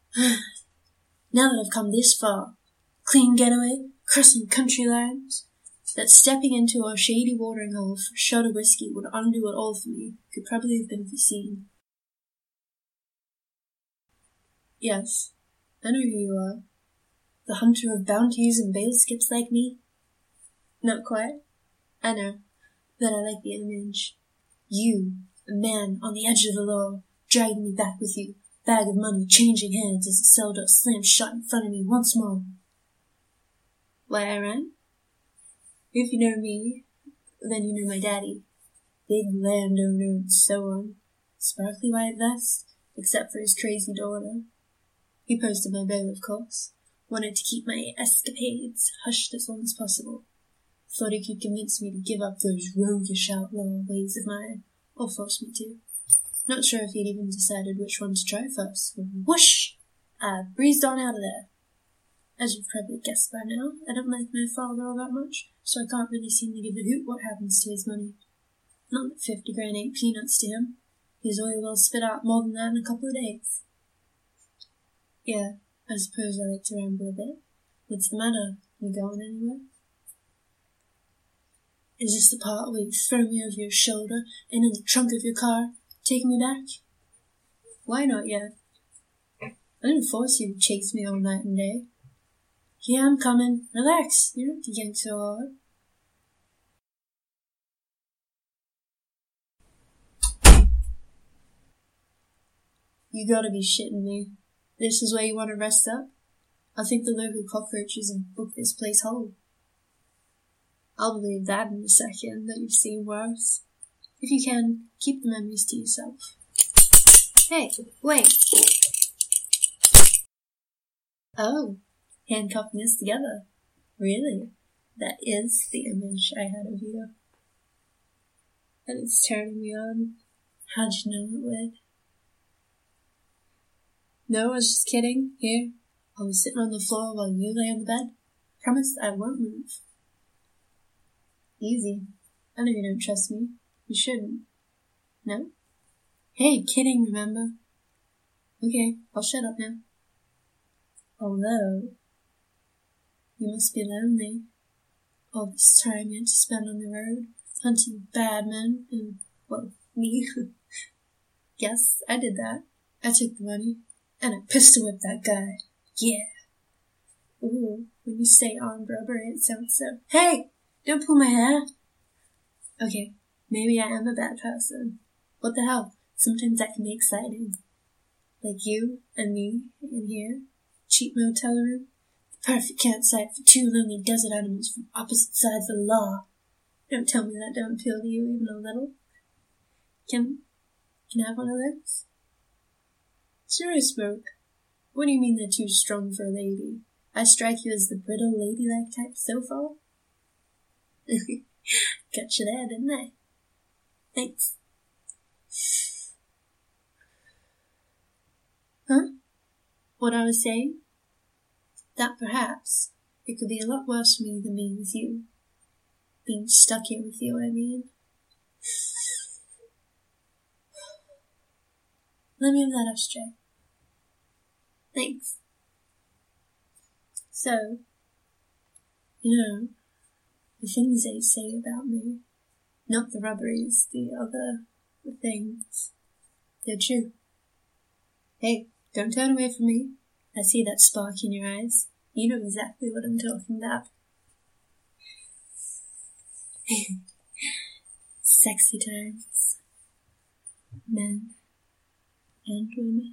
Now that I've come this far, clean getaway, crossing country lines, that stepping into a shady watering hole for a shot of whiskey would undo it all for me could probably have been foreseen. Yes, I know who you are. The hunter of bounties and bail skips like me? Not quite. I know, but I like the image. You, a man on the edge of the law, dragging me back with you, bag of money changing hands as the cell door slams shut in front of me once more. Why I ran? If you know me, then you know my daddy. Big landowner and so on. Sparkly white vest, except for his crazy daughter. He posted my bail, of course. Wanted to keep my escapades hushed as long as possible. Thought he could convince me to give up those roguish outlaw ways of mine, or force me to. Not sure if he'd even decided which one to try first. Whoosh! I breezed on out of there. As you've probably guessed by now, I don't like my father all that much, so I can't really seem to give a hoot what happens to his money. Not that 50 grand ain't peanuts to him. He's oil will spit out more than that in a couple of days. Yeah, I suppose I like to ramble a bit. What's the matter? You going anywhere? Is this the part where you throw me over your shoulder and in the trunk of your car, take me back? Why not yet? I didn't force you to chase me all night and day. Yeah, I'm coming. Relax. You don't have to yank so hard. You gotta be shitting me. This is where you want to rest up? I think the local cockroaches have booked this place whole. I'll believe that in a second, that you've seen worse. If you can, keep the memories to yourself. Hey, wait. Oh, handcuffing us together. Really? That is the image I had of you. And it's turning me on. How'd you know it would? No, I was just kidding. Here, I'll be sitting on the floor while you lay on the bed. Promise I won't move. Easy. I know you don't trust me. You shouldn't. No? Hey, kidding, remember? Okay, I'll shut up now. Although, you must be lonely. All this time you had to spend on the road, hunting bad men, and, well, me. Yes, I did that. I took the money, and I pistol whipped that guy. Yeah. Ooh, when you say armed robbery, it sounds so... Hey! Don't pull my hair! Okay, maybe I am a bad person. What the hell? Sometimes that can be exciting. Like you and me in here. Cheap motel room. The perfect campsite for two lonely desert animals from opposite sides of the law. Don't tell me that don't appeal to you even a little. Can I have one of those? Sure, I smoke. What do you mean they're too strong for a lady? I strike you as the brittle, ladylike type so far? Got you there, didn't I? Thanks. Huh? What I was saying? That perhaps it could be a lot worse for me than being with you. Being stuck here with you, I mean. Let me have that ashtray. Thanks. So, you know, the things they say about me, not the robberies, the things, they're true. Hey, don't turn away from me. I see that spark in your eyes. You know exactly what I'm talking about. Sexy times. Men and women.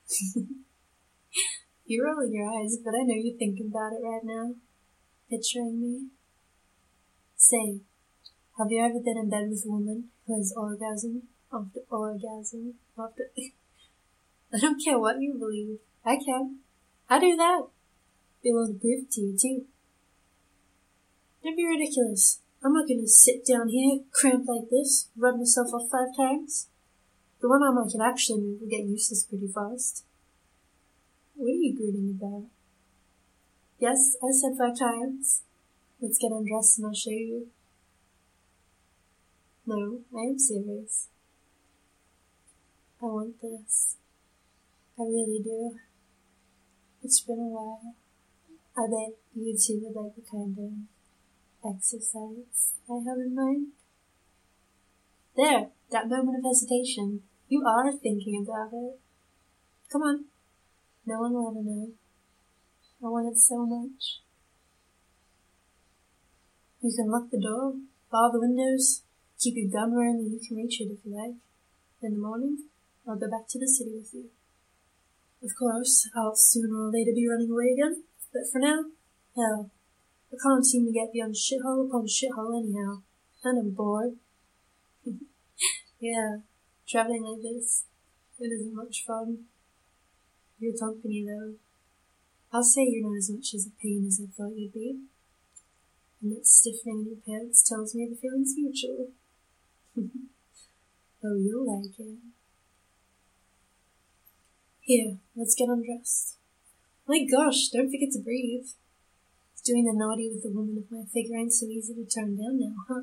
You're rolling your eyes, but I know you're thinking about it right now. Picturing me. Say, have you ever been in bed with a woman who has orgasm after orgasm after... I don't care what you believe. I can. I do that. Be willing to prove it to you, too. Don't be ridiculous. I'm not going to sit down here, cramped like this, rub myself off 5 times. The one arm I can actually move will get useless pretty fast. What are you grinning about? Yes, I said 5 times. Let's get undressed and I'll show you. No, I am serious. I want this. I really do. It's been a while. I bet you two would like the kind of exercise I have in mind. There, that moment of hesitation. You are thinking about it. Come on. No one will ever know. I want it so much. You can lock the door, bar the windows, keep your gun where only you can reach it if you like. In the morning, I'll go back to the city with you. Of course, I'll sooner or later be running away again, but for now, hell, I can't seem to get beyond shithole upon shithole anyhow, and I'm bored. Yeah, traveling like this, it isn't much fun. Your company, though, I'll say you're not as much as a pain as I thought you'd be. And that stiffening in your pants tells me the feeling's mutual. Oh, you'll like it. Here, let's get undressed. My gosh, don't forget to breathe. Doing the naughty with a woman of my figure ain't so easy to turn down now, huh?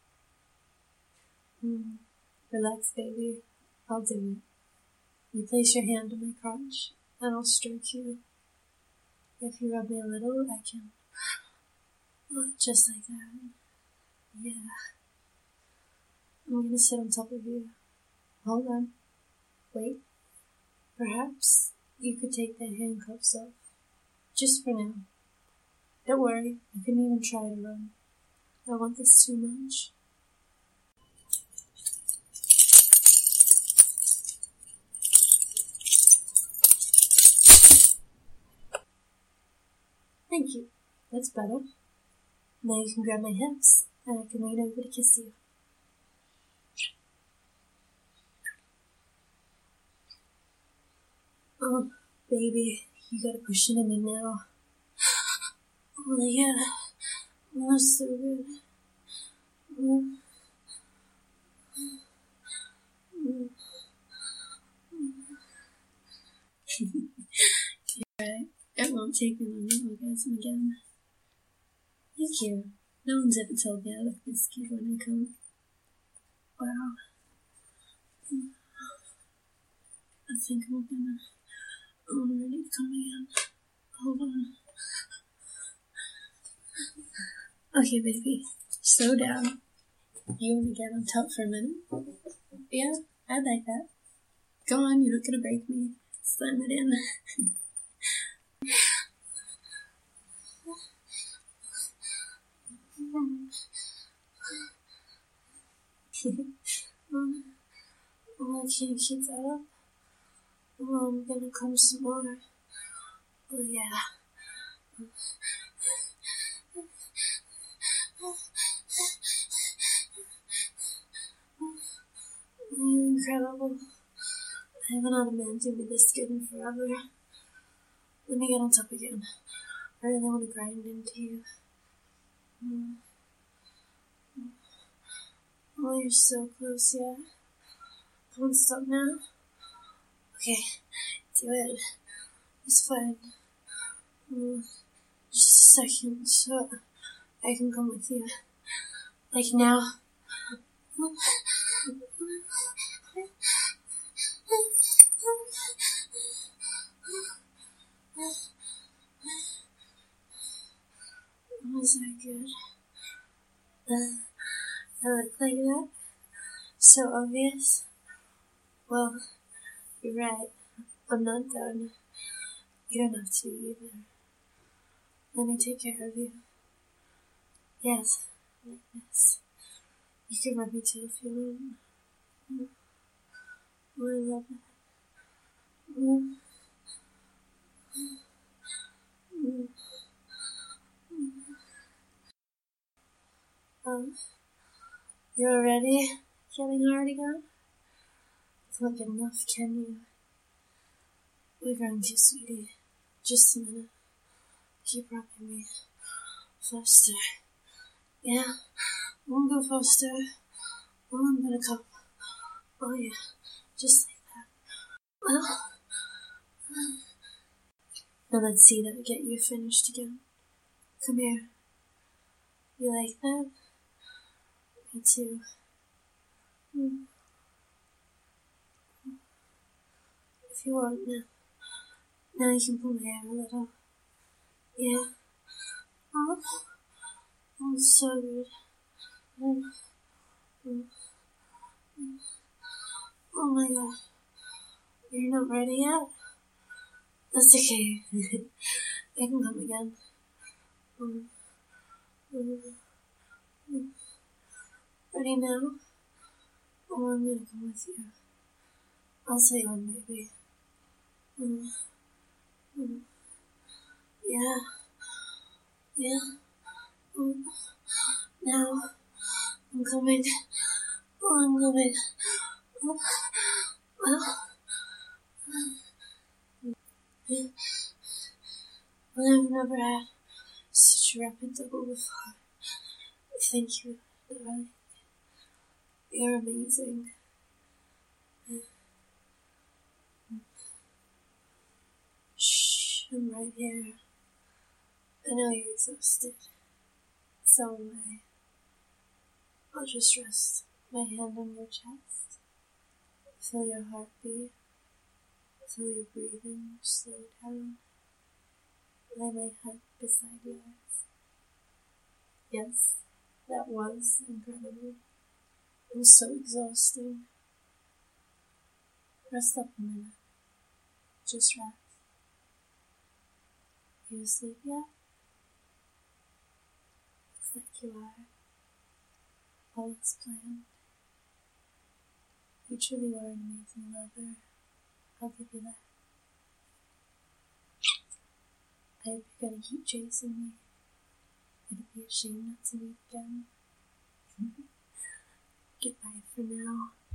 Relax, baby. I'll do it. You place your hand on my crotch, and I'll stroke you. If you rub me a little, I can... Oh, just like that. Yeah. I'm gonna sit on top of you. Hold on. Wait. Perhaps you could take the handcuffs off. Just for now. Don't worry, you can even try to run. I want this too much. Thank you. That's better. Now you can grab my hips, and I can lean over to kiss you. Oh, baby, you gotta push it in me now. Oh, yeah. That's so good. Right. It won't take me long to orgasm again. Thank you. No one's ever told me I look this cute when I come. Wow. I think I'm ready to come again. Hold on. Okay, baby. Slow down. You want to get on top for a minute? Yeah, I'd like that. Go on, you're not gonna break me. Slam it in. Oh, I can't keep that up. Oh, I'm gonna come some more. Oh, yeah. You're incredible. I haven't had a man do me this good in forever. Let me get on top again. I really want to grind into you. Oh, you're so close, yeah. Come on, stop now. Okay, do it. It's fine. Just a second, so I can come with you. Like now. Was that good? I look like that? So obvious? Well, you're right. I'm not done. You don't have to either. Let me take care of you. Yes, like this. You can rub me too if you want. Oh, I love it. You're ready? Getting hard again? It's not good enough, can you? We're going to, sweetie. Just a minute. Keep rubbing me. Faster. Yeah, I won't go faster. Oh, I'm gonna come. Oh, yeah. Just like that. Now let's see that we get you finished again. Come here. You like that? Me too. If you want now, Now you can pull my hair a little. Yeah. Oh, so good. Oh my god. You're not ready yet? That's okay. I can come again. Ready now? Oh, I'm gonna come with you. I'll say when, baby. Yeah. Now, I'm coming. I'm coming. I've never had such a rapid double before. Thank you, darling. You're amazing. Shh, I'm right here. I know you're exhausted. So am I. I'll just rest my hand on your chest. Feel your heartbeat. Feel your breathing slow down. Lay my head beside yours. Yes, that was incredible. It was so exhausting. Rest up a minute. Just rest. You asleep yet? Looks like you are. All is planned. You truly are an amazing lover. I'll give you that. I hope you're gonna keep chasing me. It'd be a shame not to meet again. Goodbye for now.